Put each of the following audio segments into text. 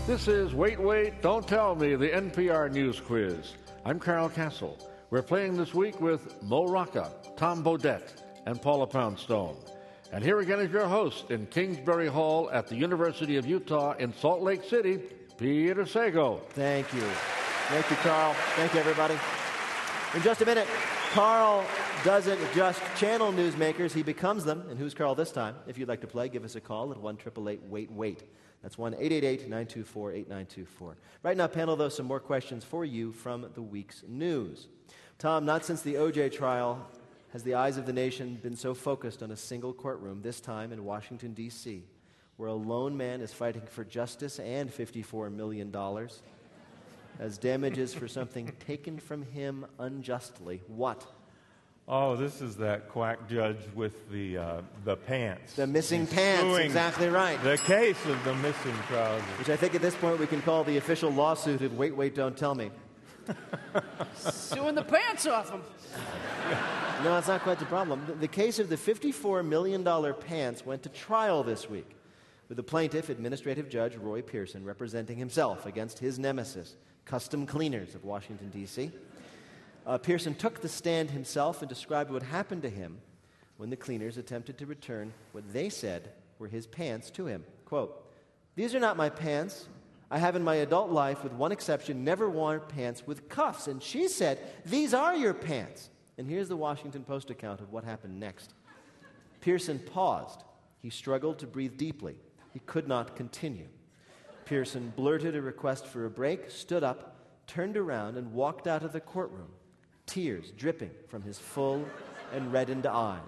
This is Wait, Wait, Don't Tell Me, the NPR News Quiz. I'm Carl Castle. We're playing this week with Mo Rocca, Tom Bodett, and Paula Poundstone. And here again is your host in Kingsbury Hall at the University of Utah in Salt Lake City, Peter Sago. Thank you. Thank you, Carl. Thank you, everybody. In just a minute, Carl doesn't just channel newsmakers, he becomes them. And who's Carl this time? If you'd like to play, give us a call at 1-888-WAIT-WAIT. That's 1-888-924-8924. Right now, panel, though, some more questions for you from the week's news. Tom, not since the O.J. trial has the eyes of the nation been so focused on a single courtroom, this time in Washington, D.C., where a lone man is fighting for justice and $54 million as damages for something taken from him unjustly. What? Oh, this is that quack judge with the pants. The missing pants, exactly right. The case of the missing trousers. Which I think at this point we can call the official lawsuit of Wait, Wait, Don't Tell Me. Suing the pants off him. No, that's not quite the problem. The case of the $54 million pants went to trial this week, with the plaintiff, Administrative Judge Roy Pearson, representing himself against his nemesis, Custom Cleaners of Washington, D.C. Pearson took the stand himself and described what happened to him when the cleaners attempted to return what they said were his pants to him. Quote, "These are not my pants. I have in my adult life, with one exception, never worn pants with cuffs." And she said, "These are your pants." And here's the Washington Post account of what happened next. Pearson paused. He struggled to breathe deeply. He could not continue. Pearson blurted a request for a break, stood up, turned around, and walked out of the courtroom, tears dripping from his full and reddened eyes.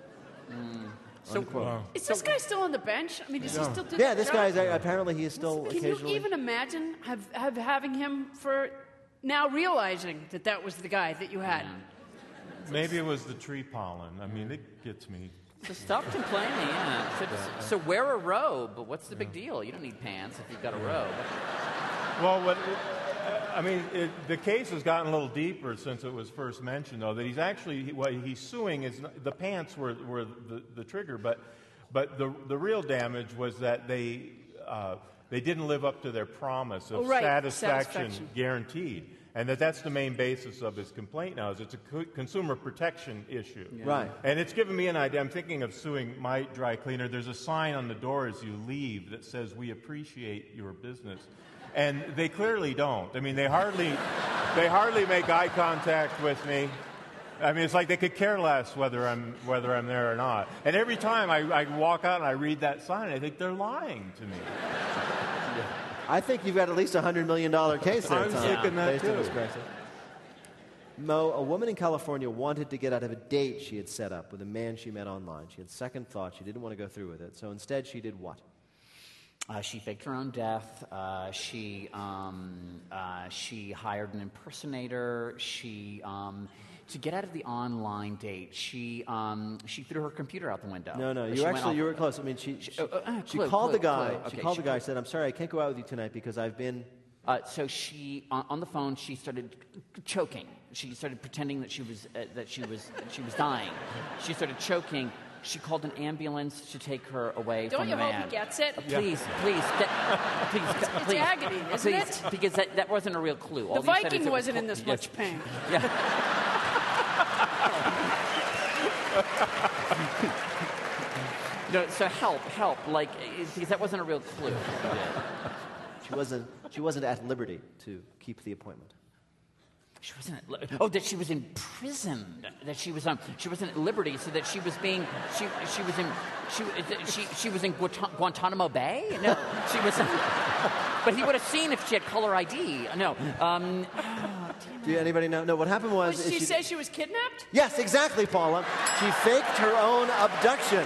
So, is this guy still on the bench? I mean, does he still do Yeah, that this job? guy's, apparently he is still Can occasionally... you even imagine having him for now realizing that was the guy that you had? Maybe it was the tree pollen. I mean, it gets me. So stop complaining, yeah. So wear a robe, but what's the big deal? You don't need pants if you've got a robe. Well, the case has gotten a little deeper since it was first mentioned, though, that he's actually, what he's suing is, the pants were the trigger, but the real damage was that they didn't live up to their promise of satisfaction guaranteed. And that's the main basis of his complaint now, is it's a consumer protection issue. Yeah. Right. And it's given me an idea. I'm thinking of suing my dry cleaner. There's a sign on the door as you leave that says, "We appreciate your business." And they clearly don't. I mean, they hardly make eye contact with me. I mean, it's like they could care less whether I'm there or not. And every time I walk out and I read that sign, I think they're lying to me. I think you've got at least a $100 million case there, I'm Tom, thinking that based on too. this crisis. Mo, a woman in California wanted to get out of a date she had set up with a man she met online. She had second thoughts. She didn't want to go through with it. So instead, she did what? She faked her own death. She hired an impersonator. To get out of the online date, she threw her computer out the window. No, you were close. I mean, she called the guy. She called the guy. Said, "I'm sorry, I can't go out with you tonight because I've been." So she, on the phone, she started choking. She started pretending that she was dying. She started choking. She called an ambulance to take her away from the man. Don't you hope he gets it? Please. It's agony, isn't it? Because that wasn't a real clue. The Viking wasn't in this much pain. Yeah. So help, like, because that wasn't a real clue. She wasn't at liberty to keep the appointment. She wasn't that she was imprisoned. That she wasn't at liberty, so that she was in Guantanamo Bay. No, she was. But he would have seen if she had caller ID. No. Do anybody know? No, what happened was... Did she say she was kidnapped? Yes, exactly, Paula. She faked her own abduction.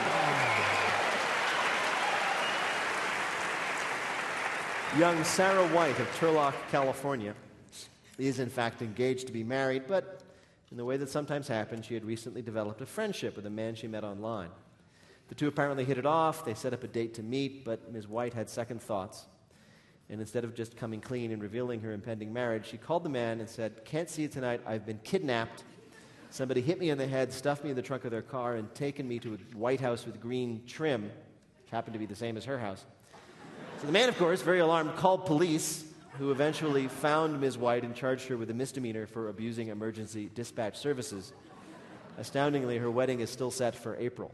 Young Sarah White of Turlock, California, is in fact engaged to be married, but in the way that sometimes happens, she had recently developed a friendship with a man she met online. The two apparently hit it off. They set up a date to meet, but Ms. White had second thoughts. And instead of just coming clean and revealing her impending marriage, she called the man and said, "Can't see you tonight. I've been kidnapped. Somebody hit me in the head, stuffed me in the trunk of their car, and taken me to a White House with green trim," which happened to be the same as her house. So the man, of course, very alarmed, called police, who eventually found Ms. White and charged her with a misdemeanor for abusing emergency dispatch services. Astoundingly, her wedding is still set for April.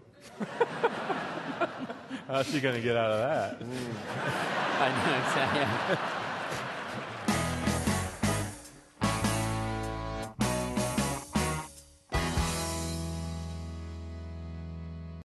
How's she going to get out of that? I know, exactly.